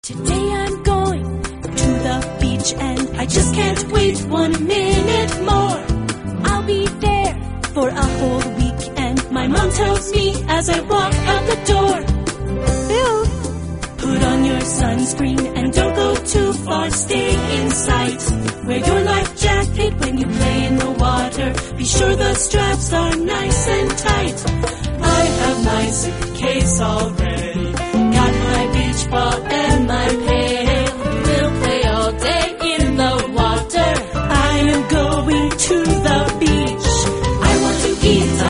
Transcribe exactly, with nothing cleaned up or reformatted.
Today I'm going to the beach and I just can't wait one minute more. I'll be there for a whole week and my mom tells me as I walk out the door, Bill, put on your sunscreen and don't go too far, stay in sight. Wear your life jacket when you play in the water. Be sure the straps are nice and tight. I have my suitcase all ready.